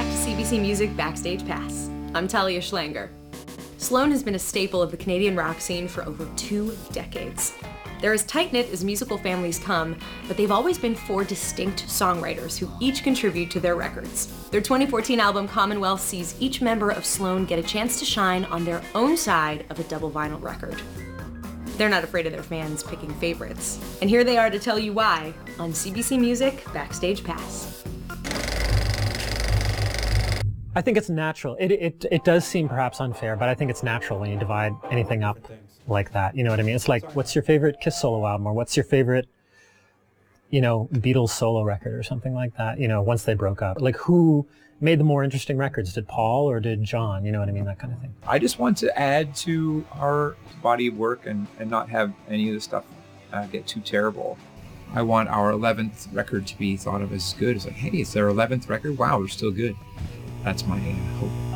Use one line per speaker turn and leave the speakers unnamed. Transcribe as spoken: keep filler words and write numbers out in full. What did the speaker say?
back to C B C Music Backstage Pass. I'm Talia Schlanger. Sloan has been a staple of the Canadian rock scene for over two decades. They're as tight-knit as musical families come, but they've always been four distinct songwriters who each contribute to their records. Their twenty fourteen album Commonwealth sees each member of Sloan get a chance to shine on their own side of a double vinyl record. They're not afraid of their fans picking favorites. And here they are to tell you why on C B C Music Backstage Pass.
I think it's natural. It, it it does seem perhaps unfair, but I think it's natural when you divide anything up like that. You know what I mean? It's like, what's your favorite Kiss solo album, or what's your favorite, you know, Beatles solo record or something like that, you know, once they broke up. Like, who made the more interesting records? Did Paul or did John? You know what I mean? That kind of thing.
I just want to add to our body of work and, and not have any of the stuff uh, get too terrible. I want our eleventh record to be thought of as good. It's like, hey, it's their eleventh record? Wow, we're still good. That's my hope.